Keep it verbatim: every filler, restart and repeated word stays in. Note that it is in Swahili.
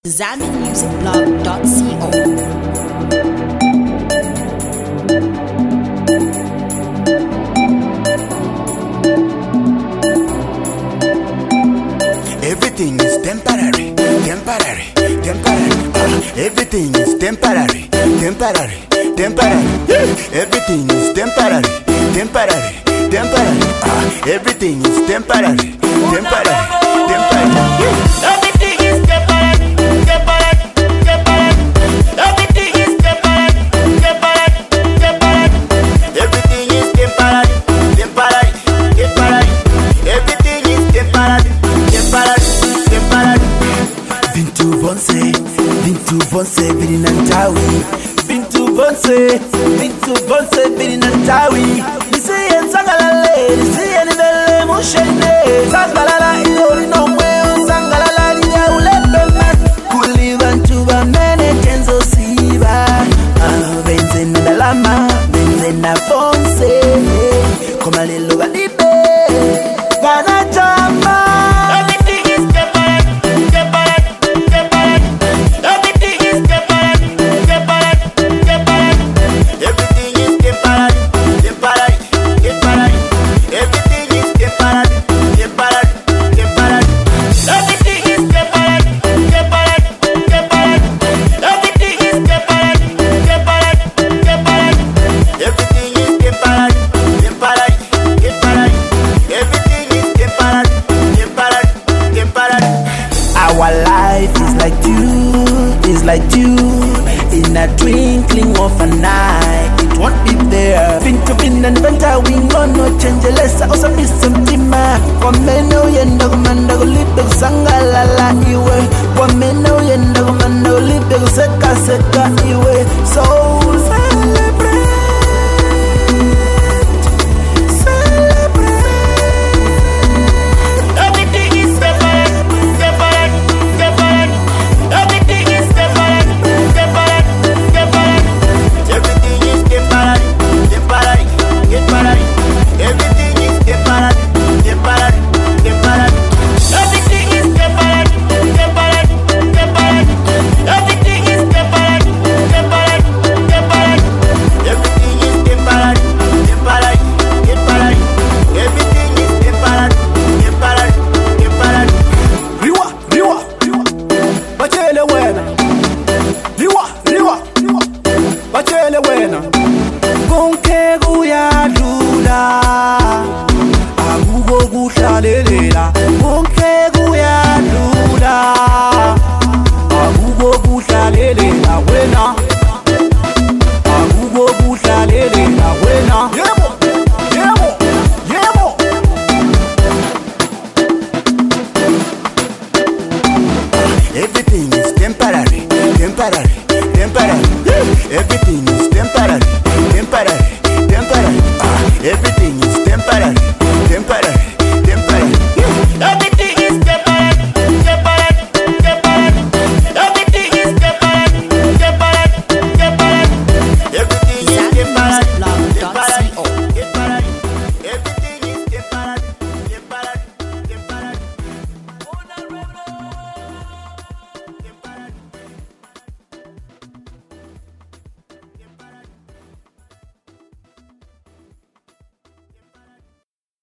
Zambian Music Blog dot co. Everything is temporary, temporary, temporary. Uh, everything is temporary, temporary, temporary. Everything is temporary, temporary, temporary. Uh, everything is temporary, temporary, temporary. Everything is temporary, temporary, temporary. Everything is temporary, temporary, temporary. Everything is temporary, temporary, temporary. Everything is temporary, temporary, temporary. Vintu Vonse, Vintu Vonse, Vininantawi. Vintu Vonse, Vintu Vonse, Vininantawi. Nisiye sangalale, nisiye nibele mushene. Sangalala idori no mweo, sangalala liya ulepema. Kuli bantu ba mene kenzo siba. Ah, benze na dalama, benze na Vonse. Koma lelo balibe, bana jama. Everything is temporary, temporary, temporary. Everything is temporary, temporary, temporary. Everything is temporary, temporary, temporary. Everything is temporary, temporary, temporary. Everything is temporary, temporary, temporary. Everything is temporary, temporary, temporary. Everything is temporary, temporary, temporary. Everything is temporary, temporary, temporary. Our life is like dew, is like dew in a twinkling of an eye. It won't be there. Think to win and venture, we know no change. Less also miss some tima. Kwa meno yenda kumanda kulipe kusangalala iwe. Kwa meno yenda kumanda kulipe kuseka seka iwe. So celebrate, celebrate. Everything is temporary, temporary, temporary. Everything is temporary, temporary, temporary. Everything is temporary, temporary, temporary. Everything is temporary, temporary, temporary. Everything is temporary, temporary, temporary. Everything is temporary, temporary, temporary. Everything is temporary, temporary, temporary. Everything is temporary, temporary, temporary. Liwa, liwa, bachele wena. Liwa, liwa, bachele wena. Konke kuyadlula, akuko kuhlalelela. Konke kuyadlula, akuko kuhlalelela wena. Akuko kuhlalelela wena. Yebo, yebo, yebo. Everything is temporary, temporary, temporary. Everything is temporary, temporary, temporary. Ah, everything is temporary,